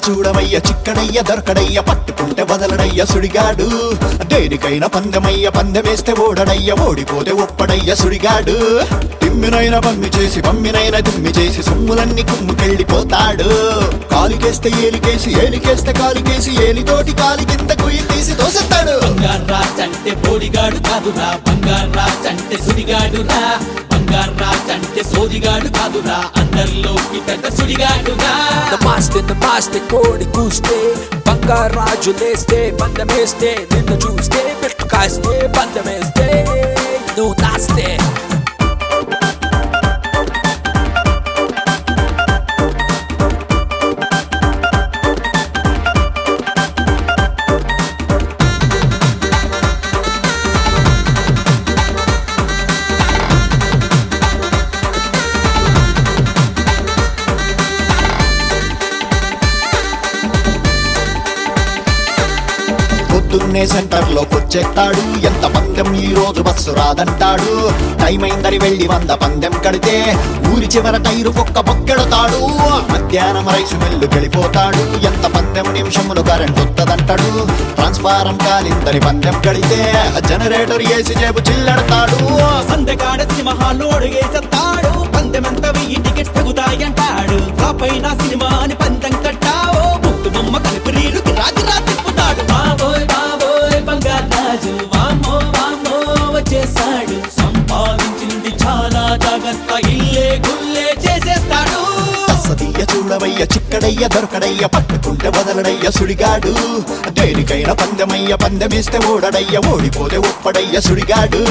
చూడవయ్య చిక్కడయ్య దొరకడయ్య పట్టుకుంటే వదలడయ్య సుడిగాడు దేనికైనా పందెమయ్య పందెమేస్తే ఓడడయ్య ఓడిపోతే ఒప్పడయ్య సుడిగాడు తిమ్మినైనా పమ్మినైనా దిమ్మి చేసి సొమ్ములన్నీ కుమ్ముకెళ్ళిపోతాడు కాలికేస్తే ఏలికేసి ఏలికేస్తే కాలికేసి ఏలితోటి కాలి కింద కొయ్యి తీసి తోసేస్తాడు బంగారాజంటే బోడిగాడు కాదురా బంగారాజంటే సుడిగాడురా బంగారాజంటే సోదిగాడు కాదురా అందరిలోకి పెద్ద సుడిగాడురా నమాస్తే కోడి కూస్తే బంగారాజు లేస్తే పందెమేస్తే నిన్ను చూస్తే పెట్టు కాస్తే పందెమేస్తే నువ్వు నాస్తే పొద్దున్నే సెంటర్ లోకి వచ్చేస్తాడు ఎంత పందెం ఈ రోజు బస్సు రాదంటాడు టైం అయిందని వెళ్లి 100 పందెం కడితే ఊరి చివర టైరు ఒక్క బొక్కెడతాడు మధ్యాహ్నం రైసు మిల్లు వెళ్ళిపోతాడు ఎంత పందెం నిమిషములు కరెంట్ వస్తుందంటాడు ట్రాన్స్ఫారం కాలిందని పందెం కడితే జనరేటర్ వేసి జేబు చిల్లెడతాడు సందెకాడ సినిమాలో అడుగేసేస్తాడు పందెమంత 1000 టికెట్స్ తగ్గుతాయంటాడు ఆ పైన సినిమా అని పందెం కట్టావో ముక్కు బొమ్మ కలిపి రీలుకి రాజురా తిప్పుతాడు బాబోయ్ బాబోయ్ బంగారాజు వామ్మో వామ్మో వచ్చేసాడు సంపాదించింది చాలా జాగ్రత్త ఇల్లే గుల్లే చేసేస్తాడు సతీయ చూడవయ్య చిక్కడయ్య దొరకడయ్య పట్టుకుంటే వదలడయ్య సుడిగాడు దేనికైనా పందెమయ్య పందెమేస్తే ఓడడయ్య ఓడిపోతే ఒప్పడయ్య సుడిగాడు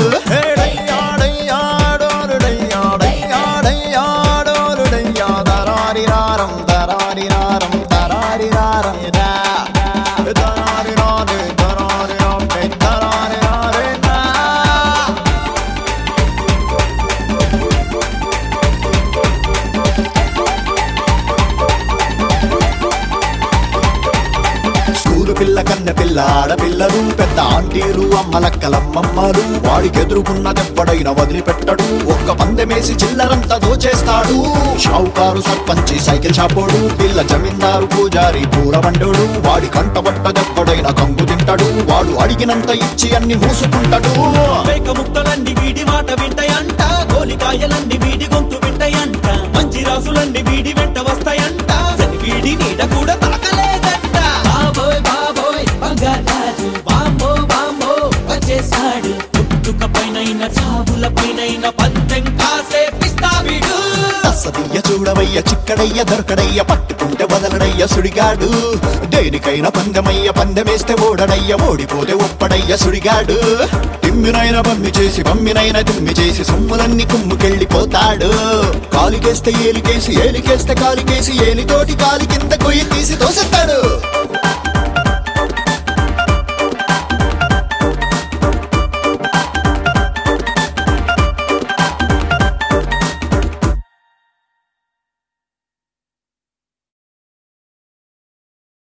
పిల్ల కన్న పిల్ల ఆడపిల్లలు పెద్ద ఆంటీలు అమ్మలక్కలమ్మమ్మలు వాడికెదురుకున్న దెబ్బడైన వదిలిపెట్టడు ఒక్క పందెమేసి చిల్లరంతా దోచేస్తాడు షావుకారు సర్పంచి సైకిల్ షాపోడు పిల్ల జమీందారు పూజారి పూరవండోడు వాడి కంటబట్ట దెబ్బడైన కంగు తింటాడు వాడు అడిగినంత ఇచ్చి అన్ని మూసుకుంటాడు మేక ముక్కలన్నీ వీడి మాట వింటాయంట గోలికాయలన్నీ వీడి గొంతు వింటాయంట మంచి రాసులన్నీ వీడి వెంట వస్తాయంట వీడి నీడ కూడా తాకలేదంట బాబోయ్ బాబోయ్ బంగారాజు వామ్మో వామ్మో వచ్చేసాడు పుట్టుక పైనైన చావుల పైనైన పందెం కాసే పిస్తా వీడు సతీయ చూడవయ్య చిక్కడయ్య దొరకడయ్య పట్టుకుంటే వదలడయ్య సుడిగాడు దేనికైనా పందెమయ్య పందెమేస్తే ఓడడయ్య ఓడిపోతే ఒప్పడయ్య సుడిగాడు పమ్మినైనా దిమ్మి చేసి సొమ్ములన్నీ కుమ్ముకెళ్ళిపోతాడు కాలికేస్తే ఏలికేసి ఏలికేస్తే కాలికేసి ఏలితోటి కాలి కింద కొయ్యి తీసి తోసేస్తాడు